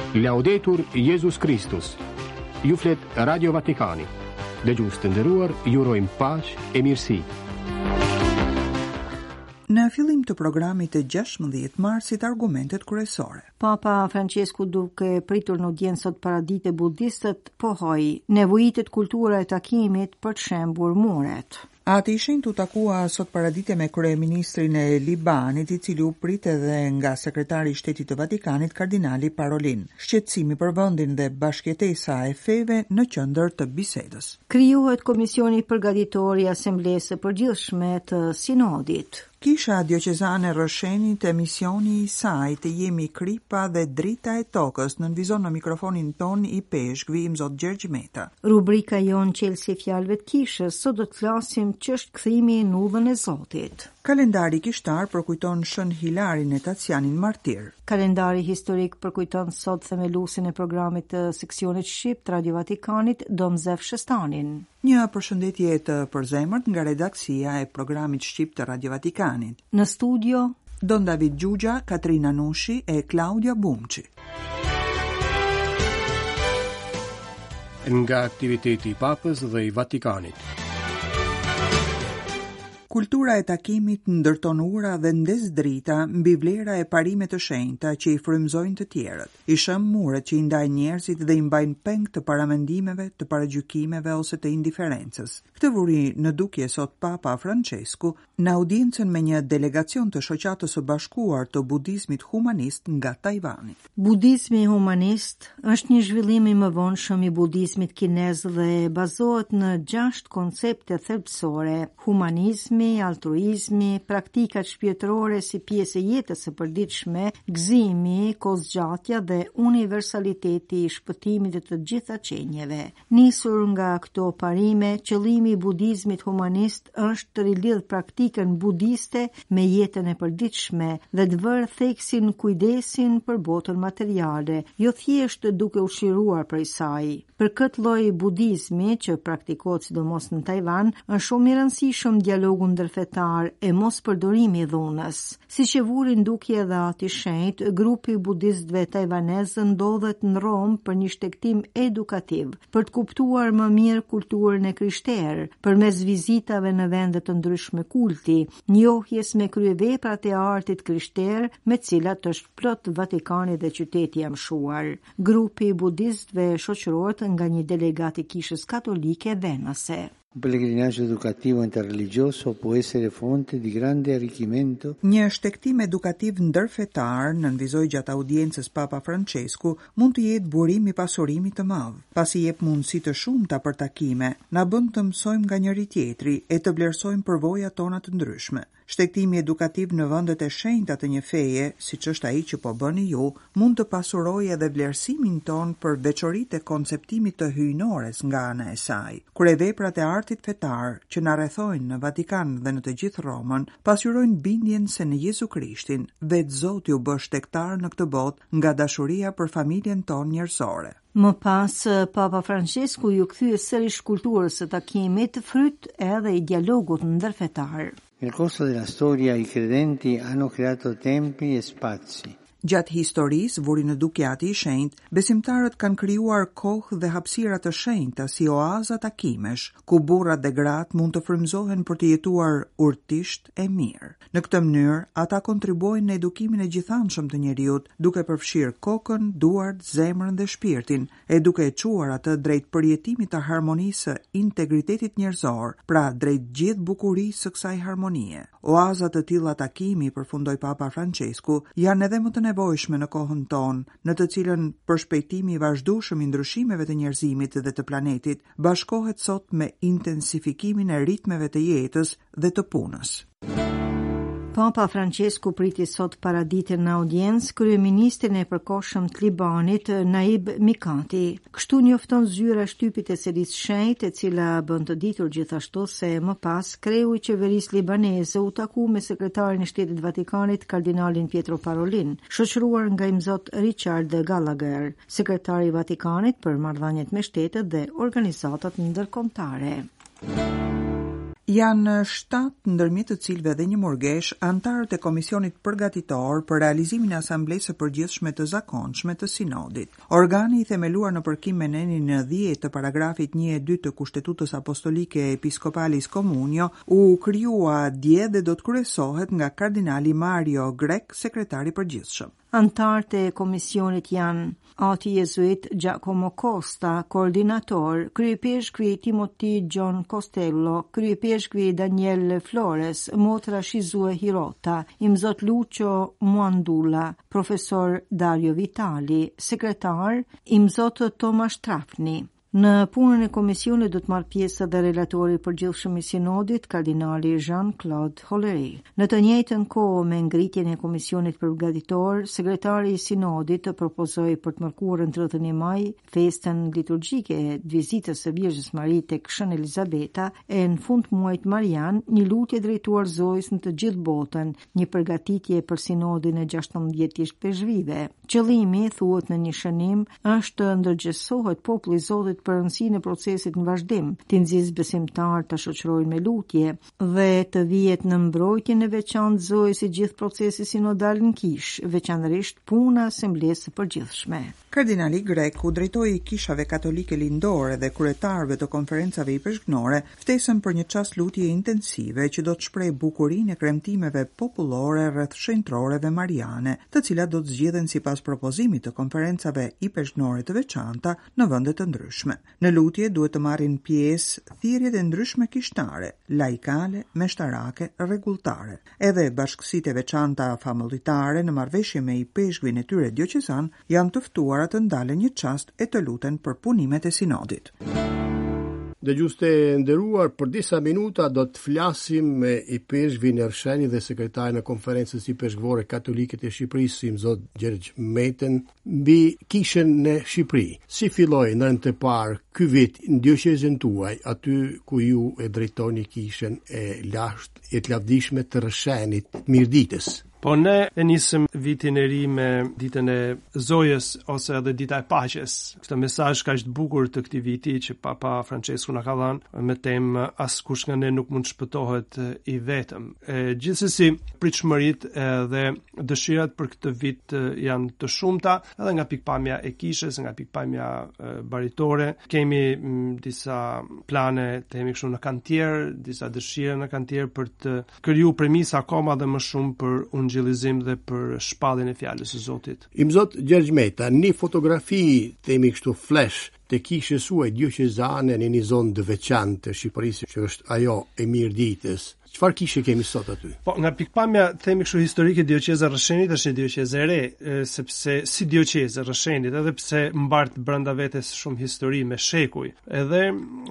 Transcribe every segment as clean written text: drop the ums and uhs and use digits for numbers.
Laudetur Jesus Christus. Ju flet Radio Vatikani. Dëgjues të nderuar, ju urojmë paqë e mirësi. Në fillim të programit të 16 marsit argumentet kryesore. Papa Francesku, duke pritur në audiencë sot paradite budistët, pohoi nevojitet kultura e takimit për të shembur muret. Ati ishin të takua sot paradite me kryeministrin e Libanit, I cili u prit edhe nga sekretari I Shtetit të Vatikanit, kardinali Parolin. Shqetësimi për vendin dhe bashkëjetesa e feve në qendër të bisedës. Krijohet komisioni përgatitor I Asamblesë së Përgjithshme të Sinodit. Kisha dioqezane Rëshenit e misioni I saj të jemi kripa dhe drita e tokës nënvizon në mikrofonin ton I peshkvi I mzot Gjergj Meta. Rubrika jon qelsi fjalëve të kishës, sot do të flasim ç'është kthimi në udhën e Zotit. Kalendari kishtar përkujton Shën Hilarin e Tacianin martir. Kalendari historik përkujton sot themeluesin e programit të seksionit Shqip të Radio Vatikanit, Domzef Shestanin. Një përshëndetje të përzemërt nga redaksia e programit Shqip të Radio Vatikanit. Në studio Don David Gjugja, Katrina Nushi e Claudia Bumçi. Nga aktiviteti I Papës dhe I Vatikanit. Kultura e takimit ndërton ura dhe ndes drita mbi vlera e parime të shenjta që I frymëzojnë të tjerët. I shëm muret që I ndajnë njerëzit dhe I mbajnë peng të paramendimeve, të paragjykimeve ose të indiferencës. Këtë vuri në dukje sot Papa Francesku në audiencën me një delegacion të Shoqatës së Bashkuar të Budizmit Humanist nga Tajvani. Budizmi humanist është një zhvillim I mëvonshëm I budizmit kinez dhe bazohet në 6 koncepte thelbësore: humanizmi, altruizmi, praktikat shpirtërore si pjesë e jetës së përditshme, gëzimi, kozgjatja dhe universaliteti I shpëtimit të gjitha qenjeve. Nisur nga këto parime, qëllimi I budizmit humanist është të rilidh praktikën budiste me jetën e përditshme dhe të vërë theksin kujdesin për botën materiale, jo thjesht duke ushiruar prej saj. Për këtë lloj budizmi që praktikohet sidomos në Tajvan, është shumë I rëndësishëm dialogu ndërfetar e mos përdorimi I dhunës. Siç e vuri ndukje dhe Ati Shenjt, grupi I budistëve tajvanezë ndodhet në Rom për një shtektim edukativ, për të kuptuar më mirë kulturën e krishterë, përmes vizitave në vende të ndryshme kulti, njohjes me kryeveprat e artit krishterë, me të cilat është plot Vatikani dhe qyteti I mshuar. Grupi I budistëve shoqërohet nga një delegat I Kishës Katolike venase. Un pellegrinaggio educativo interreligioso può essere fonte di grande arricchimento. Një shtektim edukativ ndërfetar nënvizoi gjatë audiencës Papa Francesku mund të jetë burim I pasurimit të madh, pasi jep mundësi të shumta për takime, na bën të mësojmë nga njëri tjetri e të vlerësojmë përvojat tona të ndryshme. Shtektimi edukativ në vendet e shenjta të një feje, siç është ai që po bëni ju, mund të pasurojë edhe vlerësimin ton për veçoritë e konceptimit të hyjnores nga ana e saj. Kur veprat e artit fetar që na rrethojnë në Vatikan dhe në të gjithë Romën pasqyrojnë bindjen se në Jezu Krishtin, vetë Zoti u bë shtektar në këtë botë nga dashuria për familjen tonë njerëzore. Më pas, Papa Francesku ju kthye sërish kulturës së takimit, fryt edhe I dialogut ndërfetar. Nel corso della storia I credenti hanno creato tempi e spazi. Gjatë historisë, vuri në dukje Ati I Shenjt, besimtarët kanë krijuar kohë dhe hapësira të shenjta si oaza takimesh, ku burrat dhe gratë mund të frymëzohen për të jetuar urtisht e mirë. Në këtë mënyrë, ata kontribuojnë në edukimin e gjithanshëm të njeriut, duke përfshirë kokën, duart, zemrën dhe shpirtin, e duke e çuar atë drejt përjetimit të harmonisë së integritetit njerëzor, pra drejt gjithë bukurisë së kësaj harmonie. Oaza të tilla takimi, përfundoi Papa Francesku, janë edhe më të nevojshme në kohën tonë, në të cilën përshpejtimi I vazhdueshëm I ndryshimeve të njerëzimit dhe të planetit bashkohet sot me intensifikimin e ritmeve të jetës dhe të punës. Papa Francesku priti sot paraditën në audiencë kryeministrin e përkohshëm të Libanit, Naib Mikati. Kështu njofton zyra shtypit e serisë shenjtë, e cila bën të ditur gjithashtu se më pas kreu I qeverisë libaneze u taku me sekretarin e Shtetit Vatikanit, kardinalin Pietro Parolin, shoqëruar nga imzot Richard Gallagher, sekretari I Vatikanit për marrëdhëniet me shtetet dhe organizatat ndërkombëtare. Janë 7 ndërmjet të cilëve dhe një murgesh antarët e Komisionit Përgatitor për realizimin e Asamblesë së Përgjithshme të Zakonshme të Sinodit. Organi i themeluar në përkim me nenin 10 të paragrafit 1 e 2 të Kushtetutës Apostolike Episkopalis Communio u krijua dje dhe do të kryesohet nga kardinali Mario Grek, sekretari përgjithshëm. Antarët e komisionit janë ati jezuit Giacomo Costa, koordinator, kryepeshkvi Timothy John Costello, kryepeshkvi Daniel Flores, motra Shizue Hirota, imzot Lucio Muandula, profesor Dario Vitali, sekretar imzot Tomasz Trafni. Në punën e komisionit do të marrë pjesë edhe relatori i përgjithshëm i sinodit, kardinali Jean-Claude Hollery. Në të njëjtën kohë me ngritjen e komisionit përgatitor, sekretari i sinodit të propozoi për të mërkurën 31 maj festën liturgjike e vizitës së Virgjës Marie tek Shën Elizabeta e në fund muajit marian një lutje drejtuar Zojës në të gjithë botën, një përgatitje për sinodin e 16 peshvive. Qëllimi, thuhet në një shënim, është të ndërgjegjësohet populli i Zotit për rëndësinë e procesit në vazhdim, të nxjisë besimtar të shoqërojnë me lutje dhe të vihet në mbrojtjen e veçantë Zojës i gjithë procesi sinodal në Kish, veçanërisht puna e Asamblesë së Përgjithshme. Kardinali Grek u drejtoi kishave katolike lindore dhe kryetarëve të konferencave i peshknore ftesën për një çast lutje intensive që do të shprehë bukurinë e kremtimeve popullore rreth shenjtroreve mariane, të cilat do të zgjidhen sipas propozimit të konferencave i peshknore të veçanta në vende të ndryshme. Në lutje duhet të marrin pjesë thirrjet e ndryshme kishtare, laikale, meshtarake, rregulltare. Edhe bashkësitë e veçanta famulitare në marrëveshje me i peshkvin e tyre dioqezan janë të ftuara të ndalen një çast e të luten për punimet e sinodit. Dëgjues të nderuar, për disa minuta do të flasim me i peshkvin Ersheni dhe sekretarin e Konferencës i Peshkvore Katolike të Shqipërisë, zot Gjergj Meten, mbi kishën në Shqipëri. Si filloi në anën të parë ky vit në dioqezën tuaj, aty ku ju e drejtoni kishën e lashtë e të lavdishme të Ershenit Mirditës? Po ne e nisëm vitin e ri me ditën e Zojës ose edhe dita e paqes. Këtë mesazh kaq të bukur të këtij viti që Papa Francesku na ka dhënë me temë askush nga ne nuk mund të shpëtohet i vetëm. Gjithsesi pritshmëritë dhe dëshirat për këtë vit janë të shumta, edhe nga pikpamja e kishës, nga pikpamja baritore. Kemi disa plane, themi kështu, në kantier, disa dëshira në kantier për të krijuar premisa akoma dhe më shumë për gjillizim dhe për shpalljen e fjalës së Zotit. Imzot Gjergj Meta, një fotografi, themi kështu flash, të kishës suaj dioqezane në një zonë të veçantë të Shqipërisë, që është ajo e Mirditës. Çfarë kishe kemi sot aty? Po, nga pikpamja, themi kështu historike, dioqeza Rrëshenit është një dioqezë e re, sepse si dioqezë Rrëshenit, edhe pse mbart brenda vetes shumë histori me shekuj. Edhe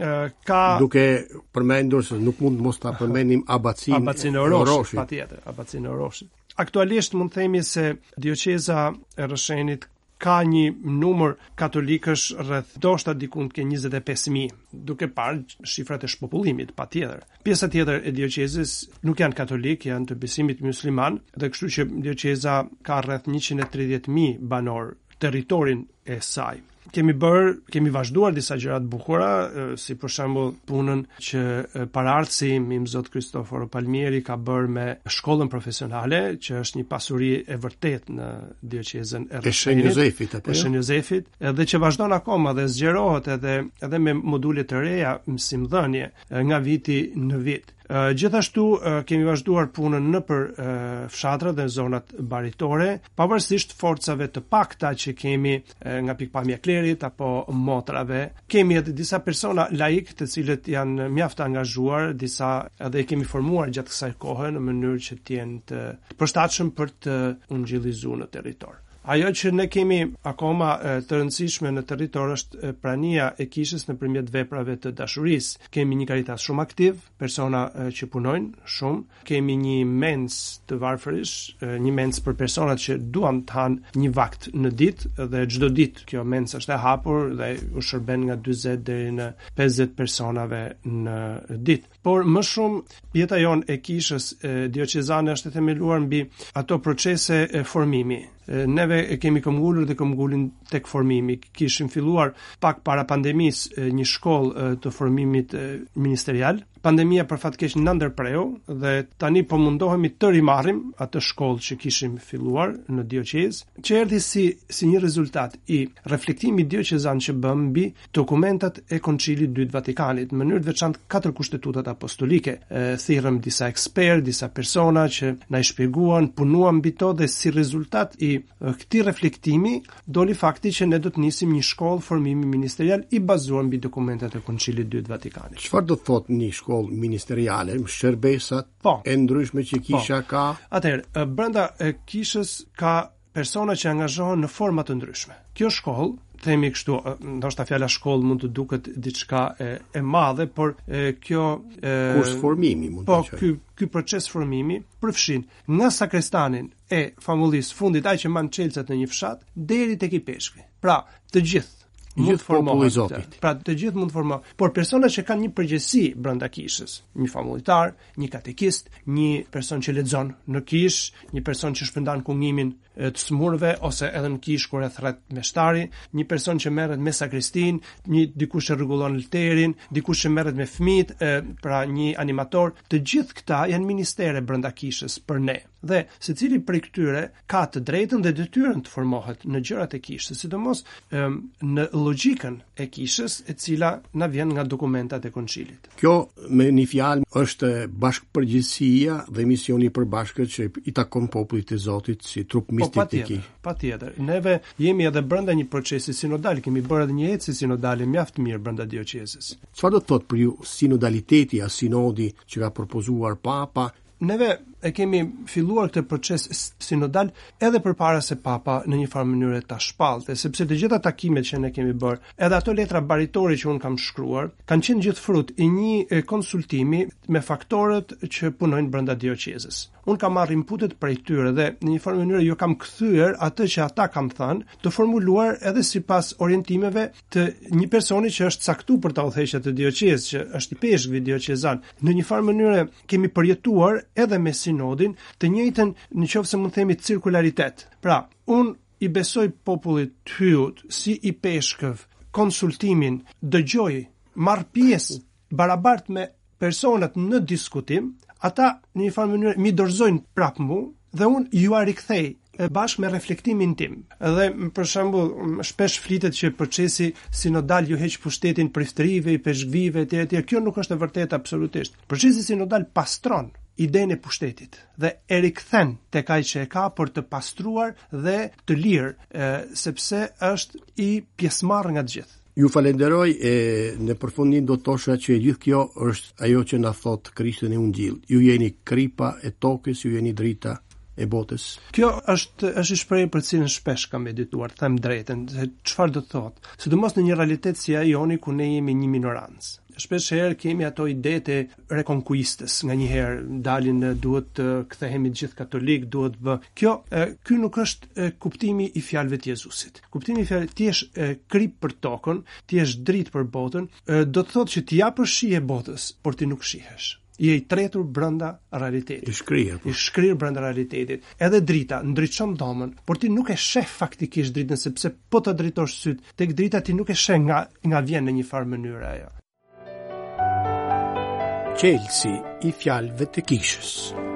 ka duke përmendur se nuk mund mos ta përmendim abacinë e Oroshit, patjetër, abacinë e Oroshit. Aktualisht mund themi se dioqeza e Rrëshenit ka një numër katolikësh rreth ndoshta diku ke 25.000, duke parë shifrat e shpopullimit, patjetër. Pjesa tjetër e dioqezës nuk janë katolik, janë të besimit musliman, dhe kështu që dioqeza ka rreth 130.000 banor territorin e saj. Kemi vazhduar disa gjëra të bukura, si për shembull punën që paraardhësi im zot Cristoforo Palmieri ka bërë me shkollën profesionale, që është një pasuri e vërtet në dioqezën e Rrëshenit, e Shën Jozefit, edhe që vazhdon akoma dhe zgjerohet edhe me module të reja mësimdhënie nga viti në vit. Gjithashtu kemi vazhduar punën nëpër fshatra dhe zonat baritore, pavarësisht forcave të pakta që kemi nga pikpamja klerit apo motrave. Kemi edhe disa persona laik të cilët janë mjaft angazhuar, disa edhe i kemi formuar gjatë kësaj kohe në mënyrë që të jenë të përshtatshëm për të ungjillizuar në territor. Ajo që ne kemi akoma të rëndësishme në territor është prania e kishës nëpërmjet veprave të dashurisë. Kemi një karitas shumë aktiv, persona që punojnë shumë. Kemi një mens të varfërish, një mens për personat që duan të hanë një vakt në ditë dhe çdo ditë kjo mens është e hapur dhe u shërben nga 40 deri në 50 personave në ditë. Por më shumë jeta jonë e kishës dioqezane është e themeluar mbi ato procese e formimi. Neve e kemi këmbgulur dhe këmbgulin tek formimi. Kishim filluar pak para pandemisë një shkollë të formimit ministerial, pandemia për fat keq na ndërpreu dhe tani po mundohemi të rimarrim atë shkollë që kishim filluar në dioqezë, që erdhi si një rezultat i reflektimit dioqezan që bëm mbi dokumentat e Koncilit dytë Vatikanit, në mënyrë të veçantë 4 kushtetutat apostolike. Thirrëm disa ekspertë, disa persona që na i shpjeguan, punuam mbi to dhe si rezultat i këtij reflektimi doli fakti që ne do të nisim një shkollë formimi ministerial i bazuar mbi dokumentat e Koncilit dytë Vatikanit. Çfarë do të thotë një shkollë ministeriale, shërbesat e ndryshme që kisha ka? Atëherë, brenda kishës ka persona që angazhohen në forma të ndryshme. Kjo shkollë, themi kështu, ndoshta fjala shkollë mund të duket diçka e madhe, por kjo kurs formimi mund të thojë. Ky proces formimi përfshin nga sakrestanin e famullisë fundit, ai që mban çelësat në një fshat, deri tek i peshkvi. Pra, të gjithë mund të formohen. Pra, të gjithë mund të formohen. Por persona që kanë një përgjegjësi brenda kishës, një famullitar, një katekist, një person që lexon në kishë, një person që shpërndan kungimin të smurve ose edhe në kishë kur e thret meshtari, një person që merret me sakristin, dikush që rregullon alterin, dikush që merret me fëmijët, pra një animator, të gjithë këta janë ministere brenda kishës për ne. Dhe secili prej këtyre ka të drejtën dhe detyrën të formohet në gjërat e kishës, sidomos në logjikën e kishës, e cila na vjen nga dokumentat e Koncilit. Kjo me një fjalë është bashkëpërgjegjësia dhe misioni i përbashkët që i takon popullit të Zotit si trup mistik të Tij. Patjetër. Neve jemi edhe brenda një procesi sinodal, kemi bërë edhe një ecje sinodale mjaft mirë brenda dioqezës. Çfarë do të thotë për ju sinodaliteti a sinodi që ka propozuar Papa? Neve e kemi filluar këtë proces sinodal edhe përpara se Papa në një farë mënyrë ta shpallte, sepse të gjitha takimet që ne kemi bërë, edhe ato letra baritori që un kam shkruar, kanë qenë gjithë frut i një konsultimi me faktorët që punojnë brenda dioqezës. Un kam marrë inputet prej tyre dhe në një farë mënyrë jo kam kthyer atë që ata kanë thënë, të formuluar edhe sipas orientimeve të një personi që është caktuar për ta udhëhequr të dioqezës, që është i peshkvi dioqezan. Në një farë mënyrë kemi përjetuar edhe me sinodin të njëjtën, nëse mund të themi, cirkularitet. Pra, un i besoj popullit hyut si i peshkëv konsultimin, dëgjoj, marr pjesë barabart me personat në diskutim, ata në një farë mënyrë mi dorëzojnë prapë mu dhe un ju a rikthej bashkë me reflektimin tim. Edhe për shembull, shpesh flitet që procesi sinodal ju heq pushtetin prifterive, i peshkvive etj. Kjo nuk është e vërtetë absolutisht. Procesi sinodal pastron idenë e pushtetit dhe e rikthen tek ai që e ka për të pastruar dhe të lirë, sepse është i pjesëmarrë nga të gjithë. Ju falenderoj në përfundim do të thosha që gjithë kjo është ajo që na thot Krishti në Ungjil. Ju jeni kripa e tokës, ju jeni drita e botës. Kjo është një shprehje për cilën shpesh kam medituar, them drejtën, se çfarë do të thotë, sidomos në një realitet si ai joni ku ne jemi një minorancë. Shpesh herë kemi ato idetë rekonkuistës, nga një herë dalin duhet të kthehemi të gjithë katolik, duhet ky nuk është kuptimi i fjalëve të Jezusit. Kuptimi i fjalës ti je krip për tokën, ti je dritë për botën, do të thotë që ti japësh shije botës, por ti nuk shihesh. Je i tretur brenda realitetit. I shkrir brenda realitetit. Edhe drita ndriçon dhomën, por ti nuk e sheh faktikisht dritën, sepse po ta dritosh syt tek drita ti nuk e sheh nga vjen në një farë mënyrë ajo. Çelësi i fjalëve të kishës.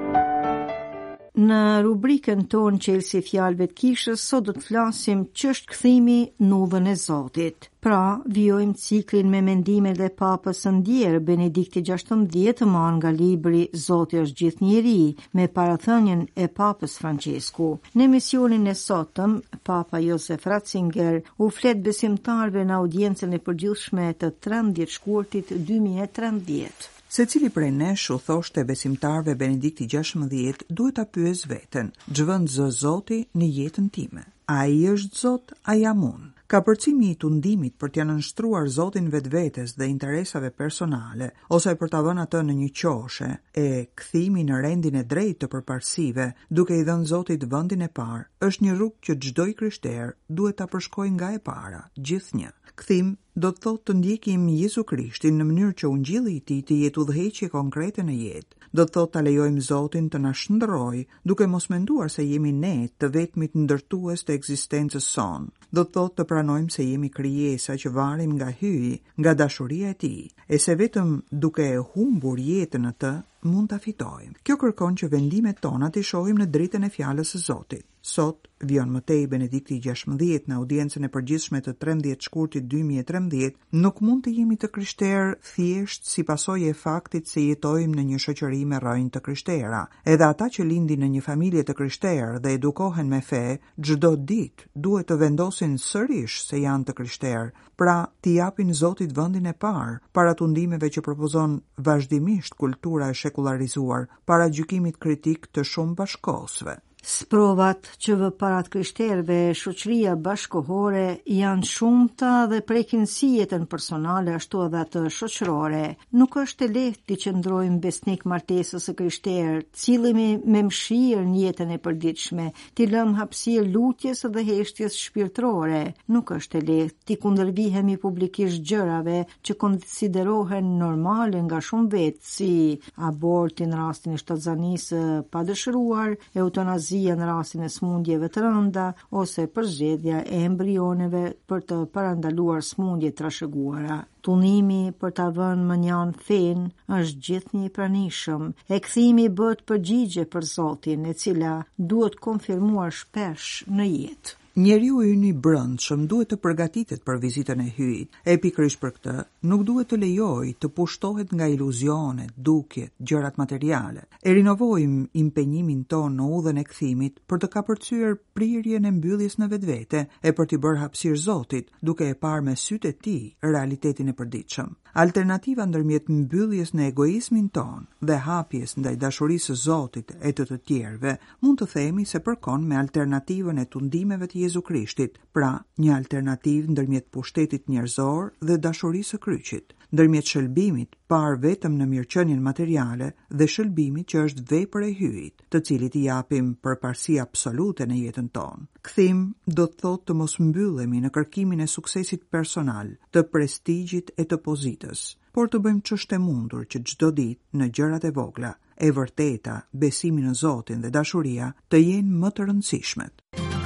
Në rubrikën tonë Çelësi i fjalëve të kishës, sot do të flasim ç'është kthimi në udhën e Zotit. Pra, vijojmë ciklin me mendimet e Papës së Ndjerë Benedikti XVI, marrë nga libri Zoti është gjithnjëri, me parathënien e Papës Francesku. Në emisionin e sotëm, Papa Josef Ratzinger u flet besimtarëve në audiencën e përgjithshme të 13 shkurtit 2013. Secili prej nesh u thoshte besimtarve Benedikti XVI duhet ta pyes veten, ç'vend zë Zoti në jetën time? Ai është Zot, a jam unë? Ka përcimi i tundimit për t'ja nënshtruar Zotin vetvetes dhe interesave personale, ose për ta vënë atë në një qoshe, e kthimi në rendin e drejtë të përparësive, duke i dhënë Zotit vendin e parë, është një rrugë që çdo i krishter duhet ta përshkojë nga e para, gjithnjë. Kthim do të thotë të ndjekim Jezu Krishtin në mënyrë që ungjilli i tij të jetë udhëheqje konkrete në jetë. Do të thotë ta lejojmë Zotin të na shndërrojë, duke mos menduar se jemi ne të vetmit ndërtues të ekzistencës sonë. Do të thotë të pranojmë se jemi krijesa që varim nga hyji, nga dashuria e tij, e se vetëm duke e humbur jetën në të mund ta fitojmë. Kjo kërkon që vendimet tona t'i shohim në dritën e fjalës së Zotit. Sot vjen mëtej Benedikti 16 në audiencën e përgjithshme të 13 shkurtit 2013, nuk mund të jemi të krishterë thjesht si pasojë e faktit se jetojmë në një shoqëri me rrënjë të krishtera. Edhe ata që lindin në një familje të krishterë dhe edukohen me fe, çdo ditë duhet të vendosin sërish se janë të krishterë, pra t'i japin Zotit vendin e parë, para tundimeve që propozon vazhdimisht kultura e shekularizuar, para gjykimit kritik të shumë bashkosve. Sprovat që vëparat krishterëve shoqëria bashkohore janë shumëta dhe prekin si jetën personale ashtu edhe atë shoqërore. Nuk është e lehtë të qëndrojmë besnik martesës së krishterë, cilëmi me mëshirë në jetën e përditshme, t'i lëm hapësirë lutjes dhe heshtjes shpirtërore. Nuk është e lehtë t'i kundërvihemi publikisht gjërave që konsiderohen normale nga shumë vetë, si aborti në rastin e shtatzanisë pa dëshiruar, eutanazia në rastin e smundjeve të rënda ose përzgjedhja e embrioneve për të parandaluar smundje të trashëguara. Tunimi për ta vënë mënjan fen është gjithnjë i pranishëm. E kthimi bëhet përgjigje për Zotin, e cila duhet konfirmuar shpesh në jetë. Njeriu ynë i brendshëm duhet të përgatitet për vizitën e hyjit. E pikërisht për këtë, nuk duhet të lejojë të pushtohet nga iluzionet, dukjet, gjërat materiale. E rinovojmë impenjimin tonë në udhën e kthimit për të kapërcyer prirjen e mbylljes në vetvete e për t'i bërë hapësirë Zotit, duke e parë me sytë e tij realitetin e përditshëm. Alternativa ndërmjet mbylljes në egoizmin tonë dhe hapjes ndaj dashurisë së Zotit e të tjerëve mund të themi se përkon me alternativën e tundimeve të Jezu Krishtit, pra një alternativë ndërmjet pushtetit njerëzor dhe dashurisë së kryqit, ndërmjet shëlbimit parë vetëm në mirëqenien materiale dhe shëlbimit që është vepër e hyjit, të cilit i japim përparësi absolute në jetën tonë. Kthim do të thotë të mos mbyllemi në kërkimin e suksesit personal, të prestigjit e të pozitës, por të bëjmë ç'është e mundur që çdo ditë në gjërat e vogla, e vërteta, besimi në Zotin dhe dashuria të jenë më të rëndësishmet.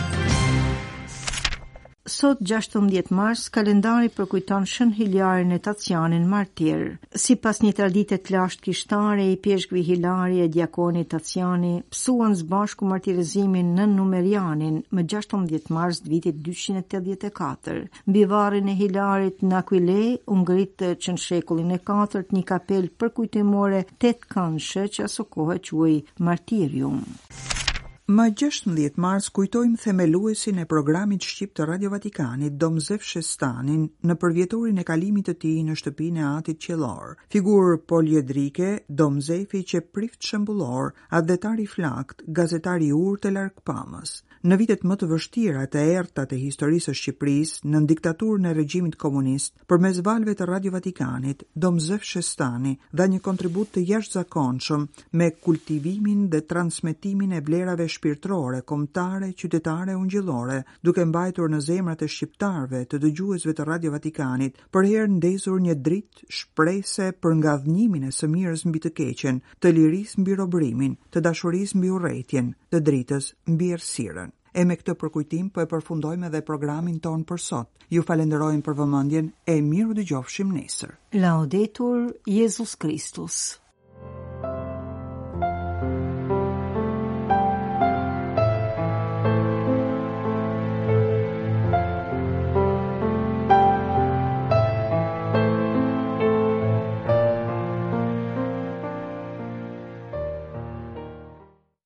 Sot 16 mars, kalendari përkujton Shën Hiljarin e Tacianin martir. Sipas një tradite të lashtë kishtare, i pjeshkëvi Hilari e diakoni Taciani psuan së bashku martirizimin në Numerianin më 16 mars të vitit 284. Mbi varrin e Hilarit në Aquile u ngrit që në shekullin e 4 një kapel përkujtimore 8 këndshë që aso kohë quhej Martirium. Më 16 mars kujtojmë themeluesin e programit shqip të Radio Vatikanit, Domzef Shestanin, në përvjetorin e kalimit të tij në shtëpinë e Atit Qiellor. Figurë poliedrike, Domzefi që prift shembullor, adhetar i flakt, gazetar i urtë e largpamës. Në vitet më të vështira të errta të historisë së Shqipërisë, në diktaturën e regjimit komunist, përmes valve të Radio Vatikanit, Domzef Shestani dha një kontribut të jashtëzakonshëm me kultivimin dhe transmetimin e vlerave shpirtërore, kombëtare, qytetare, ungjillore, duke mbajtur në zemrat e shqiptarëve të dëgjuesve të Radio Vatikanit përherë ndezur një dritë shprehse për ngadhnimin e së mirës mbi të keqen, të lirisë mbi robrimin, të dashurisë mbi urrëtitjen, të dritës mbi errësirën. E me këtë përkujtim po e përfundojmë edhe programin ton për sot. Ju falenderojmë për vëmendjen e miru dëgjofshim nesër. Laudetur Jesus Christus.